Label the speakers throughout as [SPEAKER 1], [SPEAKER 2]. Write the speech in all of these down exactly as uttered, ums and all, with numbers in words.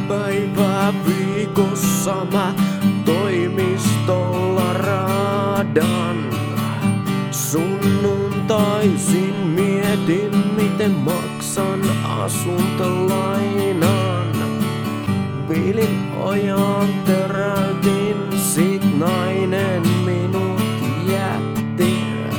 [SPEAKER 1] päivää viikossa mä toimistolla raadan. Sunnuntaisin mietin, miten maksan asuntolainan. Biilin ojan töräytin, sit nainen minut jätti.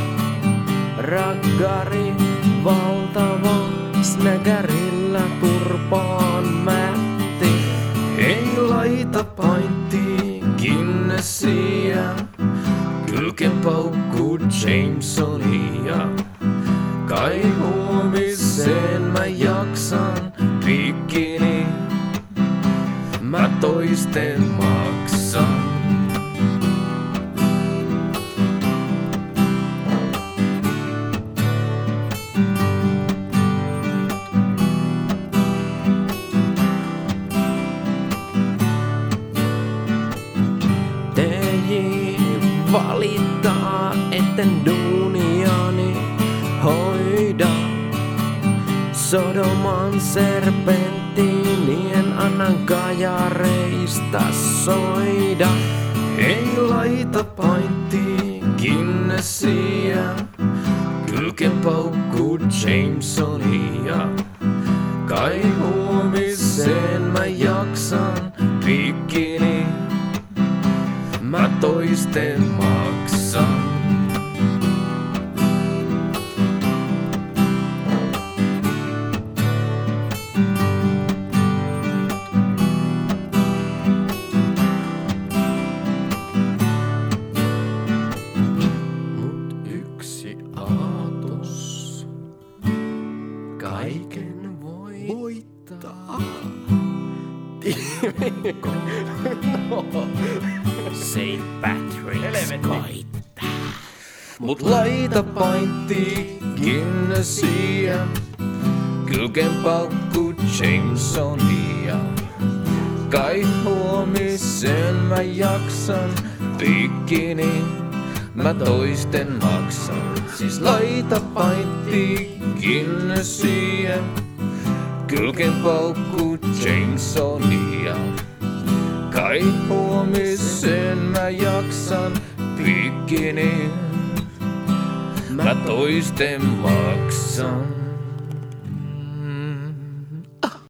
[SPEAKER 1] Raggari valtava, snägärillä turpaan mätti. Ei laita paintti Guinnessia, kylken paukku Jamesonia. Kai huomiseen mä jaksan bikini, mä toisten maksan. Valittaa, etten duuniani hoida. Sodoman serpenttiinien annan kajareista soida. Ei laita paintti Guinnessia, kylken paukku Jamesonia. Kai huomiseen mä jaksan bikini, mä toisten maksan. Mut yksi aatos kaiken voi voittaa. No.
[SPEAKER 2] Saint Patrick's koittaa.
[SPEAKER 1] Mut laita paintti Guinnessia, kylken paukku Jamesonia. Kai huomisen mä jaksan bikini, mä toisten maksan. Siis laita paintti Guinnessia, kylken paukku Jamesonia. Kai huomisen mä jaksan bikini, mä toisten maksan.